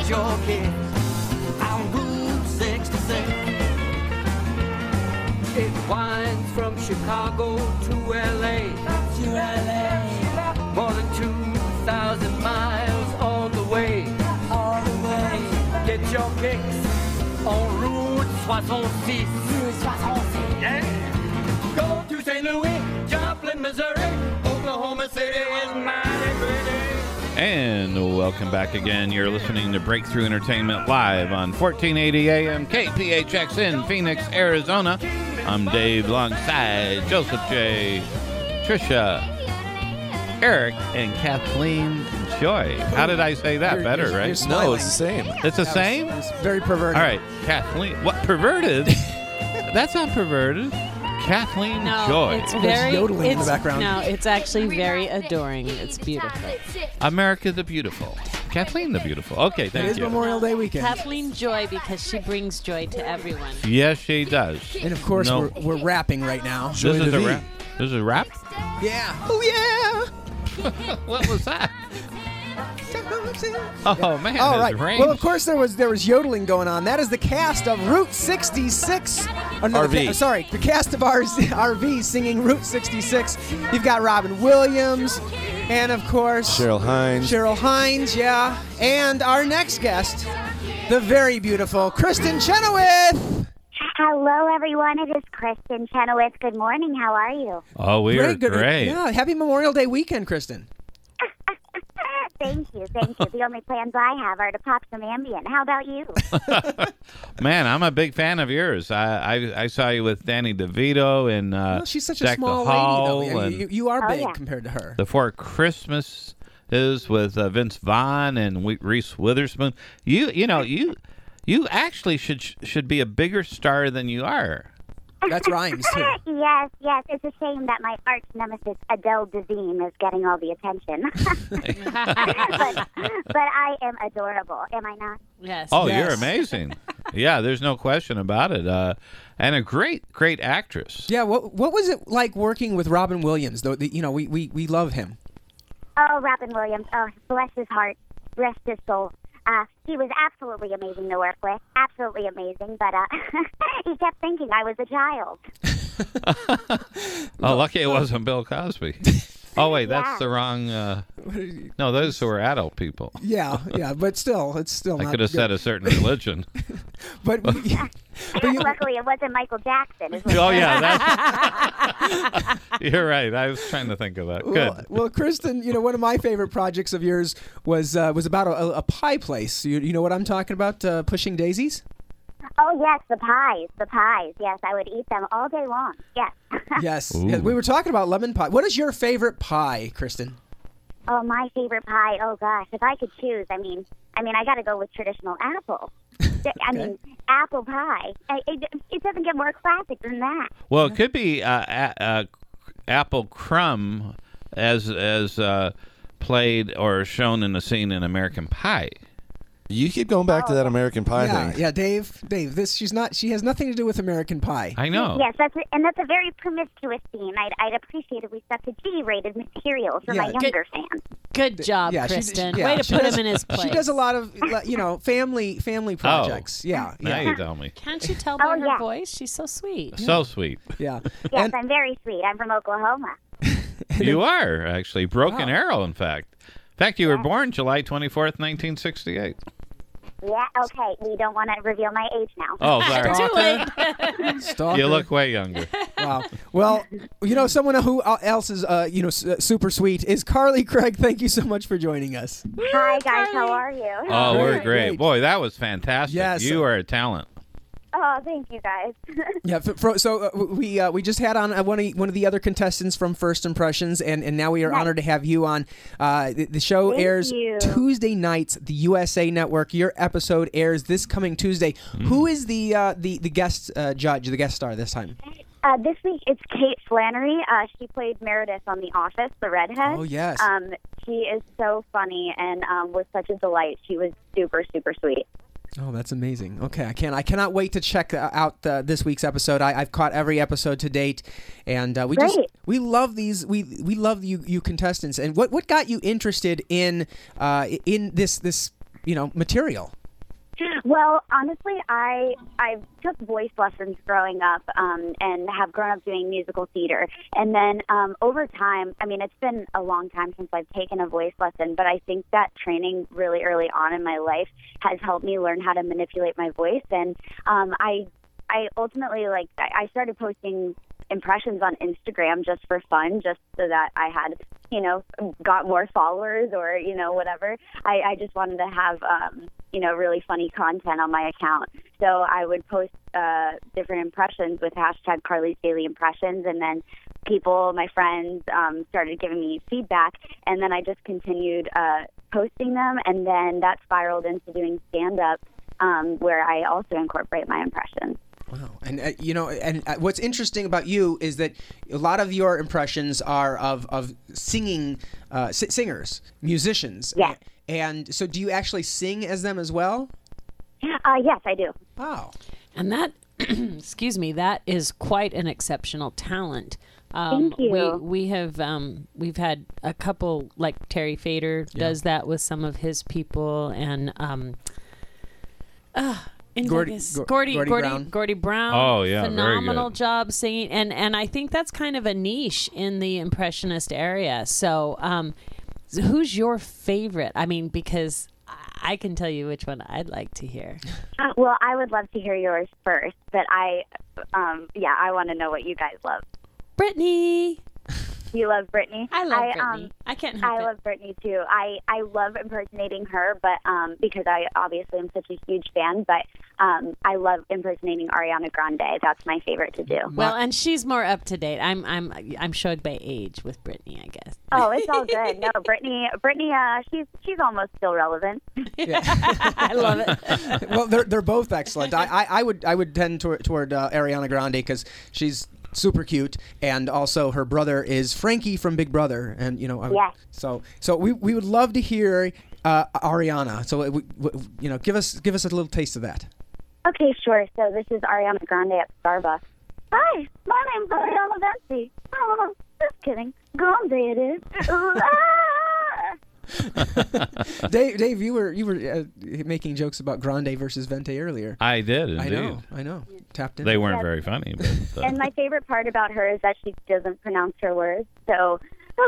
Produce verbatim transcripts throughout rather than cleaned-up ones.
your kiss on Route sixty-six. It winds from Chicago to L A. To L A. More than two thousand miles all the way. All the way. Get your kicks on Route sixty-six. Route sixty-six. Yeah. Go to Saint Louis, Joplin, Missouri. Oklahoma City is mighty pretty. And welcome back again. You're listening to Breakthrough Entertainment live on fourteen eighty A M K P H X in Phoenix, Arizona. I'm Dave alongside Joseph J, Trisha, Eric, and Kathleen Joy. How did I say that? You're, Better, you're, right? You're No, it's the same. It's the That same? Was, it was very perverted. All right, Kathleen. What, perverted? That's not perverted. Kathleen No, Joy. it's very yodeling in the it's- background. No, it's actually very adoring. It's beautiful. America the Beautiful. Kathleen the Beautiful. Okay, It thank is you. Memorial Day weekend. Kathleen Joy, because she brings joy to everyone. Yes, she does. And of course, No. we're, we're rapping right now. This Joy is a DeVee. rap. This is a rap? Yeah. Oh, yeah. What was that? Oh, man. All it's right. rain. Well, of course, there was there was yodeling going on. That is the cast of Route sixty-six. Oh, no, R V. The ca- sorry, the cast of R V singing Route sixty-six. You've got Robin Williams, and of course Cheryl Hines. Cheryl Hines, yeah, and our next guest, the very beautiful Kristen Chenoweth. Hello, everyone. It is Kristen Chenoweth. Good morning. How are you? Oh, we are good. great. Yeah, happy Memorial Day weekend, Kristen. Thank you. Thank you. The only plans I have are to pop some Ambien. How about you? Man, I'm a big fan of yours. I I, I saw you with Danny DeVito and uh, Well, she's such a Deck small the Hall lady, though. and You, you are Oh, big yeah. compared to her. The Four Christmas is with uh, Vince Vaughn and we- Reese Witherspoon. You you know you you actually should should be a bigger star than you are. That's rhymes too. yes, yes. It's a shame that my arch nemesis Adele Dazeem is getting all the attention. but, but I am adorable, am I not? Yes. Oh, Yes. you're amazing. Yeah, there's no question about it. Uh, and a great great actress. Yeah, what what was it like working with Robin Williams? Though, the, you know, we, we, we love him. Oh, Robin Williams. Oh, bless his heart. Rest his soul. Uh, he was absolutely amazing to work with. Absolutely amazing. But uh, he kept thinking I was a child. Oh, lucky it wasn't Bill Cosby. Oh wait, that's Yeah. the wrong. Uh, no, those were adult people. Yeah, yeah, but still, it's still I not could have good. said a certain religion. But, but you, Luckily, it wasn't Michael Jackson. is what Oh it yeah, that's, you're right. I was trying to think of that. Good. well, well, Kristen, you know, one of my favorite projects of yours was uh, was about a, a pie place. You, you know what I'm talking about? Uh, Pushing Daisies. Oh, yes, the pies, the pies. Yes, I would eat them all day long. Yes. Yes, Ooh. yeah, we were talking about lemon pie. What is your favorite pie, Kristen? Oh, my favorite pie. Oh, gosh, if I could choose, I mean, I mean, I got to go with traditional apple. I mean, apple pie. I- It, it doesn't get more classic than that. Well, it could be uh, a, uh, apple crumb as as uh, played or shown in a scene in American Pie. You keep going back to that American Pie yeah, thing. yeah, Dave, Dave. This she's not. She has nothing to do with American Pie. I know. Yes, that's a, and that's a very promiscuous scene. I'd, I'd appreciate if we stuck to G-rated material for Yeah, my good- younger fans. Good job, Yeah, she- Kristen. yeah, Way to she put does- him in his place. She does a lot of, you know, family family projects. Yeah, Now yeah, you tell me. Can't you tell by Oh, her yeah. voice? She's so sweet. So sweet. yeah. Yes, And- I'm very sweet. I'm from Oklahoma. You are actually Broken Wow. Arrow. In fact, in fact, you were born July twenty-fourth, nineteen sixty-eight. Yeah, okay. We don't want to reveal my age now. Oh, sorry. Too late. Stalker. You look way younger. Wow. Well, you know, someone who else is, uh, you know, s- super sweet is Carly Craig. Thank you so much for joining us. Hi, guys. How are you? Oh, we're Great, great. great. Boy, that was fantastic. Yes. You are a talent. Oh, thank you, guys. Yeah. f- fro- So uh, we uh, we just had on uh, one of one of the other contestants from First Impressions, and, and now we are Nice. honored to have you on. Uh, the, the show Thank airs you. Tuesday nights. The U S A Network. Your episode airs this coming Tuesday. Who is the uh, the the guest uh, judge, the guest star this time? Uh, this week it's Kate Flannery. Uh, she played Meredith on The Office, the redhead. Oh, yes. Um, she is so funny and um, was such a delight. She was super, super sweet. Oh, that's amazing. Okay, I can I cannot wait to check uh, out uh, this week's episode. I, I've caught every episode to date, and uh, we just Great. we love these we we love you you contestants. And what what got you interested in uh, in this this you know material? Well, honestly, I I took voice lessons growing up um, and have grown up doing musical theater. And then um, over time, I mean, it's been a long time since I've taken a voice lesson, but I think that training really early on in my life has helped me learn how to manipulate my voice. And um, I I ultimately, like, I I started posting impressions on Instagram just for fun, just so that I had, you know, got more followers or, you know, whatever. I, I just wanted to have, um, you know, really funny content on my account. So I would post uh, different impressions with hashtag Carly's Daily Impressions, and then people, my friends, um, started giving me feedback, and then I just continued uh, posting them, and then that spiraled into doing stand-up, um, where I also incorporate my impressions. Wow. And, uh, you know, and uh, what's interesting about you is that a lot of your impressions are of, of singing, uh, s- singers, musicians. Yes. And so do you actually sing as them as well? Uh, yes, I do. Wow. And that, excuse me, that is quite an exceptional talent. Um, Thank you. We we have um, we've had a couple, like Terry Fader does that with some of his people, and um, uh, in Gordy- Vegas, Go- Gordy, Gordy Gordy, Brown. Gordy Brown. Oh, yeah, very phenomenal good. job singing, and and I think that's kind of a niche in the impressionist area. So, um, so who's your favorite? I mean, because I can tell you which one I'd like to hear. Uh, well, I would love to hear yours first, but I, um, yeah, I want to know what you guys love. Brittany. You love Britney? I love I, Brittany. Um, I can't help I it. love Britney too. I, I love impersonating her, but um, because I obviously am such a huge fan. But um, I love impersonating Ariana Grande. That's my favorite to do. Well, and she's more up to date. I'm I'm I'm showed by age with Brittany, I guess. Oh, it's all good. No, Britney, Britney, uh, she's she's almost still relevant. I love it. Well, they're they're both excellent. I, I, I would I would tend toward, toward uh, Ariana Grande because she's super cute, and also her brother is Frankie from Big Brother, and you know. I, Yes. So so we, we would love to hear uh, Ariana. So we, we, you know, give us give us a little taste of that. Okay, sure. So this is Ariana Grande at Starbucks. Hi, my name's Ariana Venti. Oh, just kidding. Grande it is. Ooh, ah! Dave, Dave, you were you were uh, making jokes about Grande versus Vente earlier. I did, indeed. I know, I know. Tapped in. They weren't Yes. very funny, but uh, And my favorite part about her is that she doesn't pronounce her words. So,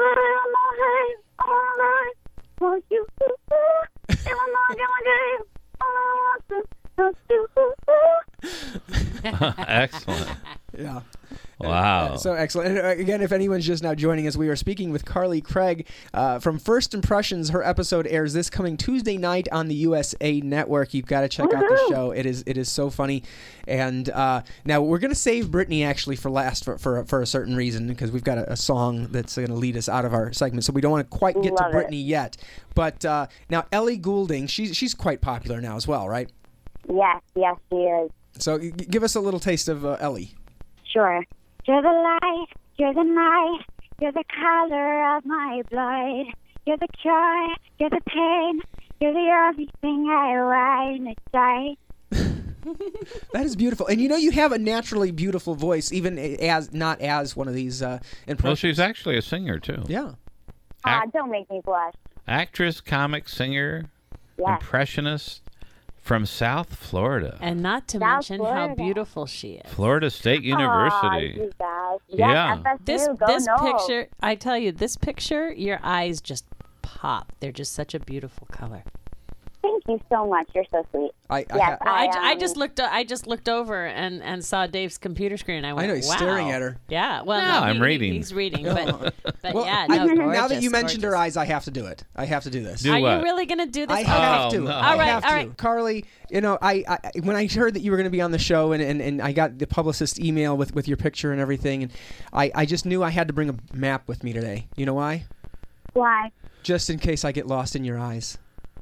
excellent. Yeah. Wow. So excellent. And uh, again, if anyone's just now joining us, we are speaking with Carly Craig uh, from First Impressions. Her episode airs this coming Tuesday night on the U S A Network. You've got to check out the Woohoo! show. It is it is so funny. And uh, now we're going to save Brittany actually for last for, for, for a certain reason, because we've got a, a song that's going to lead us out of our segment. So we don't want to quite get Love to it. Brittany yet. But uh, now Ellie Goulding, she's she's quite popular now as well, right? yes, yes, she is. So g- give us a little taste of uh, Ellie. Sure. You're the light, you're the night, you're the color of my blood. You're the joy, you're the pain, you're the only thing I want to die. That is beautiful, and you know you have a naturally beautiful voice, even as not as one of these uh, Well, impressions. she's actually a singer, too. Yeah. Ah, Act- don't make me blush. actress, comic, singer, Yes. impressionist from South Florida. And not to South mention how Florida. beautiful she is. Florida State University. Aw, you guys. Yes, Yeah. F S U, This go this Noles. picture, I tell you, this picture, your eyes just pop. They're just such a beautiful color. Thank you so much. You're so sweet. I, I, Yes, ha- Well, I, I, j- I um, just looked. I just looked over and, and saw Dave's computer screen. I went, know, he's wow. staring at her. Yeah. Well, No, no, I'm he- reading. He's reading, but but well, yeah. I- No, now that gorgeous, you mentioned her gorgeous. eyes, I have to do it. I have to do this. Do Are what? you really gonna do this? I Okay. have Oh, to. no. I All right, have all to. right. Carly, you know, I, I when I heard that you were going to be on the show, and, and, and I got the publicist email with, with your picture and everything, and I, I just knew I had to bring a map with me today. You know why? Why? Just in case I get lost in your eyes.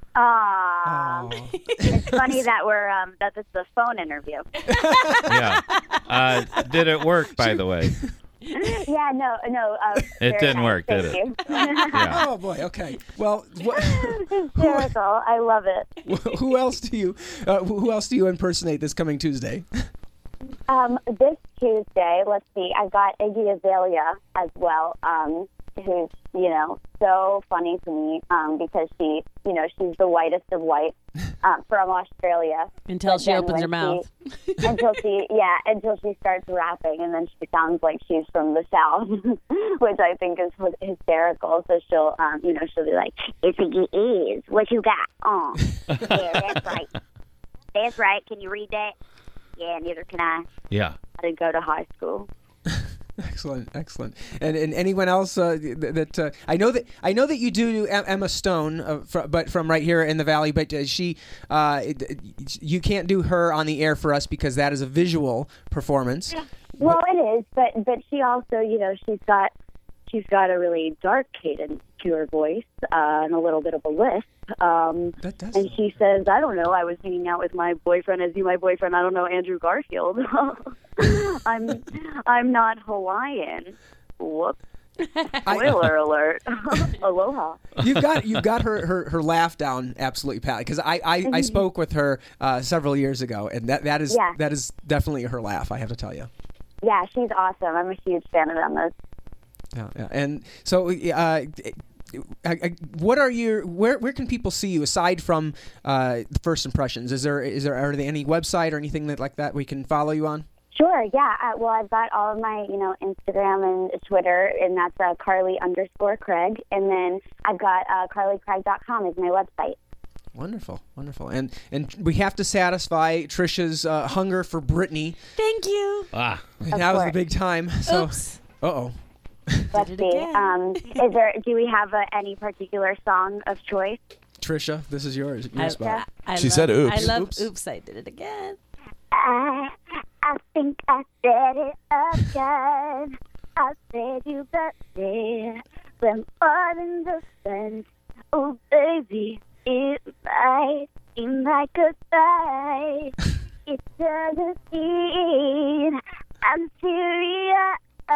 Aw. Oh. It's funny that we're um that this is a phone interview. Yeah. Uh, did it work, by the way? yeah, no, no. Uh, It very didn't nice. work, did Thank it? you. Yeah. Oh boy. Okay. Well, what, Hysterical. I love it. who else do you uh, who else do you impersonate this coming Tuesday? Um, this Tuesday, let's see, I've got Iggy Azalea as well, um, who's, you know, so funny to me um, because she, you know, she's the whitest of white um, from Australia. Until But she then opens when her mouth. she- until she, yeah, until she starts rapping, and then she sounds like she's from the South, which I think is hysterical. So she'll, um, you know, she'll be like, "It's a is what you got." Oh, yeah, that's right. That's right. Can you read that? Yeah, neither can I. Yeah. I didn't go to high school. Excellent, excellent. And and anyone else uh, th- that uh, I know that I know that you do Em- Emma Stone, uh, fr- but from right here in the Valley. But uh, she, uh, it, you can't do her on the air for us because that is a visual performance. Well, it is, but but she also, you know, she's got she's got a really dark cadence to her voice uh, and a little bit of a lisp. Um, That does. and she says, "I don't know. I was hanging out with my boyfriend. Is he my boyfriend? I don't know, Andrew Garfield. I'm I'm not Hawaiian. Whoops." Spoiler alert. Aloha. You've got you've got her, her, her laugh down absolutely, Pat. Because I, I, I spoke with her uh, several years ago, and that, that is Yeah. that is definitely her laugh. I have to tell you. Yeah, she's awesome. I'm a huge fan of Emma's. Yeah, yeah. And so, uh, I, I, what are your where where can people see you aside from uh, the First Impressions? Is there is there are there any website or anything that like that we can follow you on? Sure, yeah. Uh, well, I've got all of my, you know, Instagram and Twitter, and that's uh, Carly underscore Craig. And then I've got uh, carly craig dot com is my website. Wonderful, wonderful. And and we have to satisfy Trisha's uh, hunger for Britney. Thank you. Ah. And that was the course. big time. So, Oops. uh oh. Let's it see. again. Um, is there? Do we have uh, any particular song of choice? Trisha, this is yours. Your I, spot. I She love, said oops. I love Oops. oops. I did it again. I, I think I said it again. I said you got there when more than the sun. Oh, baby, it might seem like a fight. It doesn't mean I'm serious.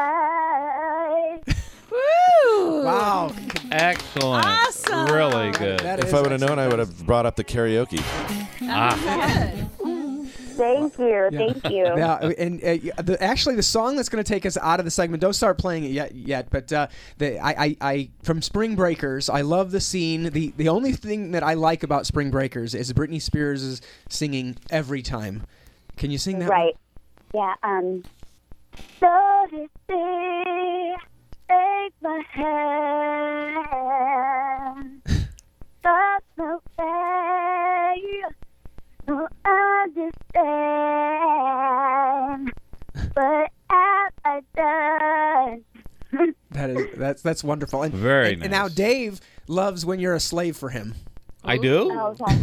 Woo! Wow. Excellent. Awesome. Really good. That If is I would have known, I excellent. would have brought up the karaoke. Ah. Thank you, thank you. Yeah, and uh, the, actually, the song that's going to take us out of the segment. Don't start playing it yet, yet. But uh, the I, I, I from Spring Breakers, I love the scene. the The only thing that I like about Spring Breakers is Britney Spears' singing every time. Can you sing that? Right. Yeah, um. So to say, take my hand. That's no way. No understand. But have I done? That is that's that's wonderful. And, Very and, and now nice. Dave loves When You're a Slave for Him. I do? Okay.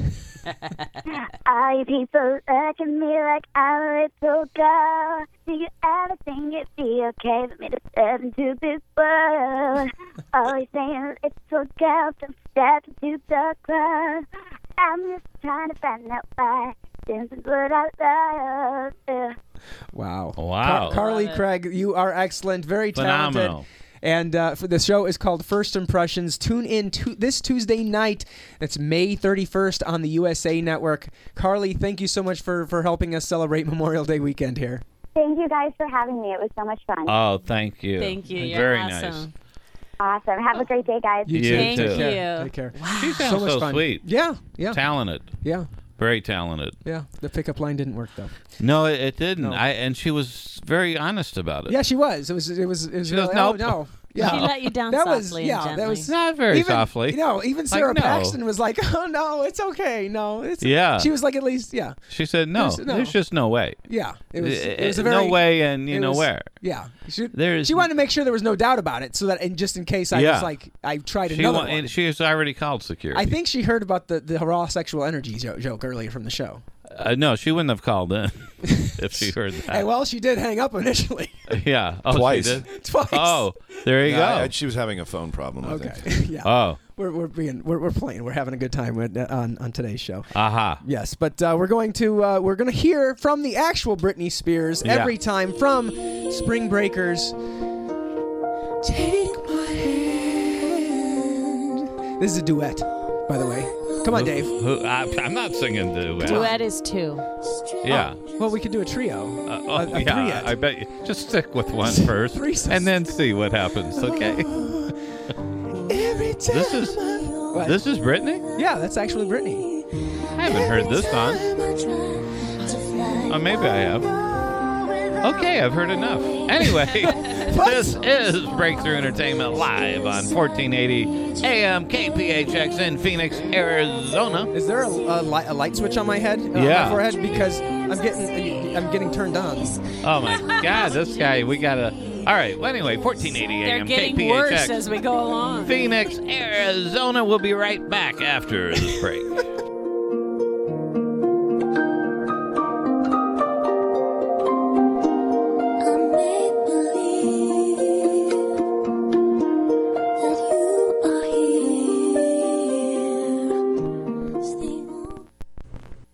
I people look at me like I'm a little girl. Do you ever think it'd be okay for me to step into this world? Always saying little girl, don't step into the crowd. I'm just trying to find out why this is what I love. Yeah. Wow. Wow. Car- Carly Love it. Craig, you are excellent. Very talented. Phenomenal. And uh, for the show is called First Impressions. Tune in to this Tuesday night. That's May thirty-first on the U S A Network. Carly, thank you so much for, for helping us celebrate Memorial Day weekend here. Thank you guys for having me. It was so much fun. Oh, thank you. Thank you. You're Very awesome. Awesome. Have a great day, guys. You too. too. Take care. you. Take care. nice. She sounds So so, much fun. sweet. Yeah, yeah, Talented. yeah, Very talented. yeah. The pickup line didn't work though. No, it, it didn't. No. I and she was very honest about it. Yeah, she was. It was. It was. It was She goes, really- "Nope." oh, no. Yeah. She let you down That softly was- and yeah, that gently. was- Not very even, softly. You know, even Sarah Like, no. Paxton was like, "Oh no, it's okay. No, it's Yeah. She was like, at least, yeah, She said, no, There's- no. there's just no way. yeah. It was. It Uh, was a very no way and you it know was- where. Yeah, she, There's- she wanted to make sure there was no doubt about it, so that and just in case I Yeah. was like, I tried She, another wa- one. and she has already called security. I think she heard about the, the raw sexual energy jo- joke earlier from the show. Uh, no, she wouldn't have called in if she heard that. Hey, well, she did hang up initially yeah. Oh, she Twice. did? twice. Oh, there you Yeah, go. I- I- she was having a phone problem, I okay. think. yeah, oh, we're we're being we're, we're playing. We're having a good time with, uh, on on today's show. aha. Yes, but uh, we're going to uh, we're going to hear from the actual Britney Spears Yeah. every time from Spring Breakers. Take my hand. This is a duet, by the way. Come on, Who- Dave. Who, I, I'm not singing duet. Duet is two. Yeah. Well, we could do a trio. Uh, a, oh, a yeah. threeette. I bet you. Just stick with one first, Threesomes. and then see what happens. Okay. Every This is What? this is Brittany? Yeah, that's actually Brittany. I haven't heard this song. Oh, maybe I have. Okay, I've heard enough. Anyway, this is Breakthrough Entertainment live on fourteen eighty A M K P H X in Phoenix, Arizona. Is there a, a, light, a light switch on my head? Uh, Yeah. my forehead? Because I'm getting I'm getting turned on. Oh my God, this guy, we gotta. All right, well, anyway, fourteen eighty A They're M getting K P H X. worse as we go along. Phoenix, Arizona. We'll be right back after this break.